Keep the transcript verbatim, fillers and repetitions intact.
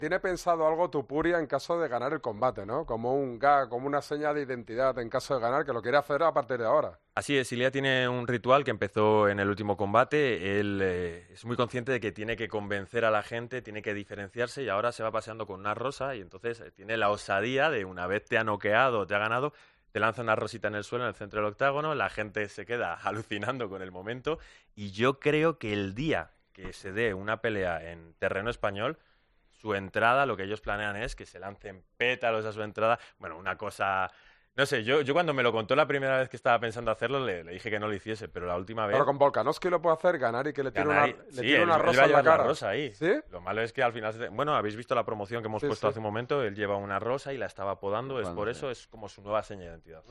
Tiene pensado algo Tupuria en caso de ganar el combate, ¿no? Como un gag, como una señal de identidad en caso de ganar, que lo quiere hacer a partir de ahora. Así es, Ilia tiene un ritual que empezó en el último combate. Él eh, es muy consciente de que tiene que convencer a la gente, tiene que diferenciarse y ahora se va paseando con una rosa y entonces eh, tiene la osadía de una vez te ha noqueado, te ha ganado, te lanza una rosita en el suelo, en el centro del octágono, la gente se queda alucinando con el momento y yo creo que el día que se dé una pelea en terreno español, su entrada, lo que ellos planean es que se lancen pétalos a su entrada. Bueno, una cosa... No sé, yo, yo cuando me lo contó la primera vez que estaba pensando hacerlo, le, le dije que no lo hiciese, pero la última Pero vez... con Volkanovski lo puede hacer, ganar y que le tire una, Ganar y... le Sí, tire él, una él va rosa a en la llevar la cara. rosa ahí. ¿Sí? Lo malo es que al final... se- Bueno, habéis visto la promoción que hemos Sí, puesto sí. hace un momento, él lleva una rosa y la estaba podando, es por Jugándose. eso, es como su nueva seña de identidad.